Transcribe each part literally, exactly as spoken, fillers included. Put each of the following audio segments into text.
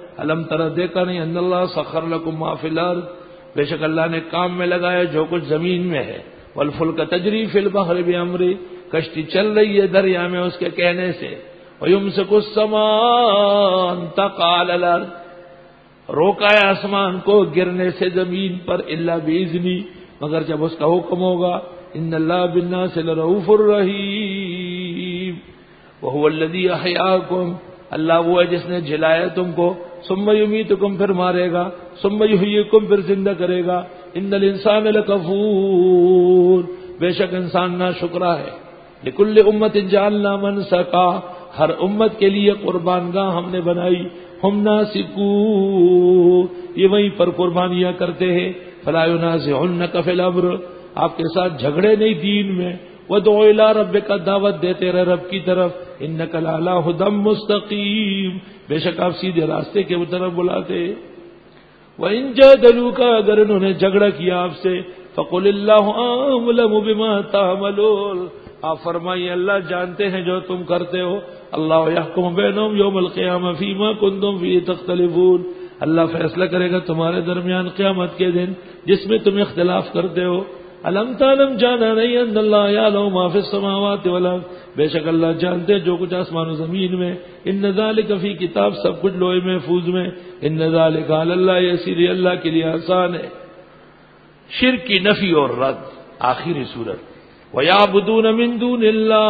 الم تر دیکھا نہیں ان اللہ سخر لکم ما فی الارض، بے شک اللہ نے کام میں لگایا جو کچھ زمین میں ہے، والفلک تجری فی البحر بامری، کشتی چل رہی ہے دریا میں اس کے کہنے سے، ویمسک السماء ان تقع علی الارض، روکا ہے آسمان کو گرنے سے زمین پر، الا باذنی، مگر جب اس کا حکم ہوگا، ان اللہ بالناس لرؤوف الرحیم، وهو الذی احیاکم، اللہ وہ ہے جس نے جلایا تم کو، ثم یمیتکم، پھر مارے گا، ثم یحییکم، پھر زندہ کرے گا، ان الانسان لکفور، بے شک انسان ناشکرا ہے، لکل امت جعلنا منسکا، ہر امت کے لیے قربان گاہ ہم نے بنائی، ہم ناسکو، یہ وہیں پر قربانیاں کرتے ہیں، فلا ینازعنک فی الامر، آپ کے ساتھ جھگڑے نہیں دین میں، وَادْعُ إِلَىٰ رَبِّكَ، دعوت دیتے رہے رب کی طرف، إِنَّكَ لَعَلَىٰ هُدًى مُسْتَقِيمٍ، بے شک آپ سیدھے راستے کے طرف بلاتے۔ وَإِن جَادَلُوكَ، اگر انہوں نے جھگڑا کیا آپ سے، فَقُلِ اللَّهُ أَعْلَمُ بِمَا تَعْمَلُونَ، آپ فرمائیے اللہ جانتے ہیں جو تم کرتے ہو، اللہ يحكم بينهم يوم القيامة فيما كنتم فيه تختلفون، اللہ فیصلہ کرے گا تمہارے درمیان قیامت کے دن جس میں تم اختلاف کرتے ہو۔ الم تعلم، جانا نہیں، ان اللہ یعلم ما فی السماوات والارض، بے شک اللہ جانتے ہیں جو کچھ آسمان و زمین میں، ان ذالک فی کتاب، سب کچھ لوح محفوظ میں، ان ذالک علی اللہ یسیر، اللہ کے لیے آسان ہے۔ شرک کی نفی اور رد، آخری صورت۔ وَيَعْبُدُونَ مِن دُونِ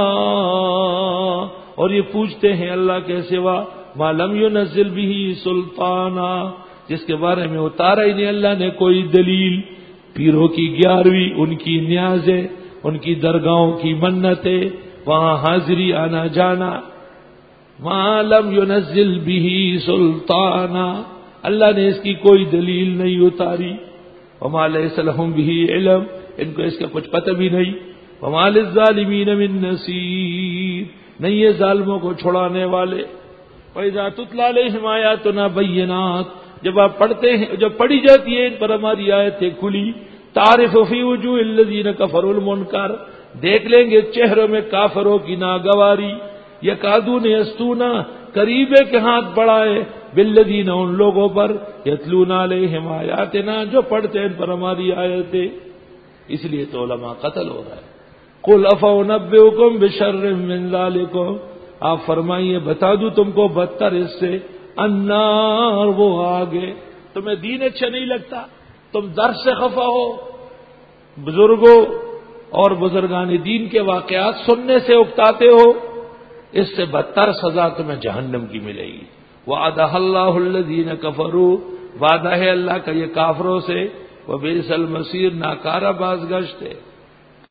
اللَّهِ، اور یہ پوچھتے ہیں اللہ کے سوا، مَا لَمْ يُنَزِّلْ بِهِ سُلْطَانًا، جس کے بارے میں اتارا ہی نہیں اللہ نے کوئی دلیل۔ پیروں کی گیارہویں، ان کی نیازیں، ان کی درگاہوں کی منتیں، وہاں حاضری آنا جانا، مَا لَمْ يُنَزِّلْ بِهِ سُلْطَانًا، اللہ نے اس کی کوئی دلیل نہیں اتاری۔ وَمَا لَيْسَ لَهُم بِهِ عِلْمٌ، ان کو اس کا کچھ پتہ بھی نہیں۔ وَمَا لِلظَّالِمِينَ مِن نَصِيرٍ، نہیں یہ ظالموں کو چھڑانے والے۔ وَإِذَا تُتْلَىٰ عَلَيْهِمْ آيَاتُنَا بَيِّنَاتٍ، جب آپ پڑھتے ہیں، جب پڑھی جاتی ہے ان پر ہماری آیتیں کھلی، تعرف فی وجوہ الذین کفروا المنکر، دیکھ لیں گے چہروں میں کافروں کی ناگواری، یکادون یسطون، قریب ہے کہ ہاتھ بڑھائے، بالذین، ان لوگوں پر، یتلون علیہم آیاتنا، جو پڑھتے ہیں ان پر ہماری آیتیں، اس لیے تو علماء قتل ہو رہا ہے۔ قل افانبئکم بشر من ذالکم، آپ فرمائیے بتا دوں تم کو بدتر اس سے، النار، وہ آگے۔ تمہیں دین اچھا نہیں لگتا، تم درس سے خفا ہو، بزرگوں اور بزرگان دین کے واقعات سننے سے اکتاتے ہو، اس سے بدتر سزا تمہیں جہنم کی ملے گی۔ وعدہ اللہ الذین کفروا، وعدہ ہے اللہ کا یہ کافروں سے، وبئس المصیر، ناکارہ بازگشت ہے۔